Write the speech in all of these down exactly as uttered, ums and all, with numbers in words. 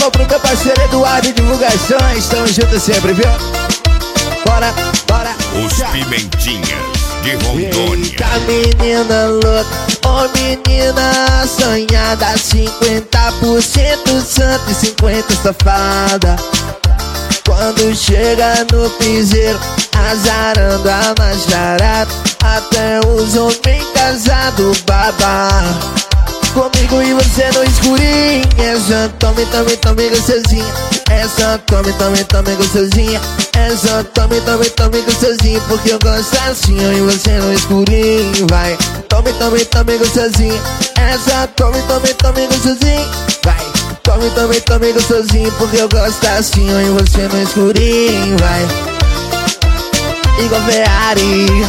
Alô pro meu parceiro Eduardo Divulgações, tamo junto sempre, viu? Bora, bora. Os Pimentinhas de Rondônia. Eita menina louca, ô menina sonhada, cinquenta por cento santa e cinquenta por cento safada. Quando chega no piseiro, azarando a macharada, até os homens casados babá. Comigo e você no escurinho, essa tome, tome, tome gostosinha. Essa tome, tome, tome gostosinha. Essa tome, tome, tome gostosinha. Porque eu gosto assim, eu e você no escurinho, vai. Tome, tome, tome gostosinha. Essa tome, tome, tome gostosinha, vai. Tome, tome, tome gostosinho. Porque eu gosto assim, eu e você no escurinho, vai. Igual Ferrari.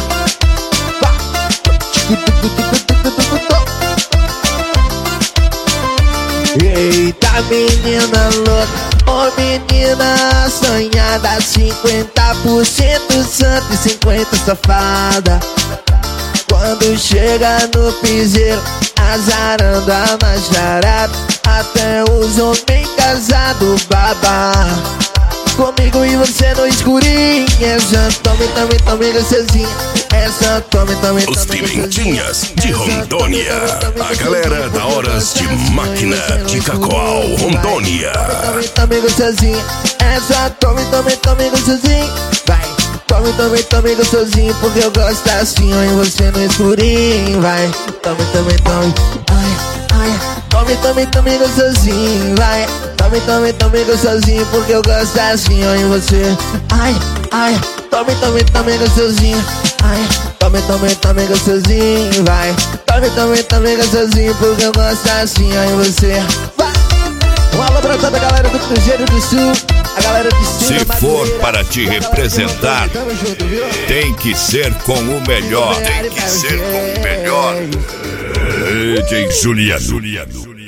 Eita menina louca, ô menina sonhada, cinquenta por cento santa e cinquenta por cento safada. Quando chega no piseiro, azarando a macharada, até os homens casados babá. Comigo e você no escurinho, essa tome, tome, tome gostosinha. Essa tome, tome, tome. Os Pimentinhas de Rondônia. A galera da Horas de Máquina de Cacoal, Rondônia. Tome, tome gostosinha. Essa tome, tome, tome gostosinha, vai. Tome, tome, tome gostosinho. Porque eu gosto assim, eu e você no escurinho, vai. Tome, tome, tome. Ai, ai. Tome, tome, tome gostosinho, vai. Tome, tome, tome gostosinho. Porque eu gosto assim, eu e você. Ai, ai. Tome, tome, tome gostosinho. Ai, tome, tome, tome gostosinho, vai. Tome, tome, tome gostosinho. Porque eu gosto assim, eu e você. Vai. Um alô pra toda a galera do Cruzeiro do Sul, a galera de cima. Se for para te representar, tem que ser com o melhor. Tem que ser com o melhor. D J Juliano.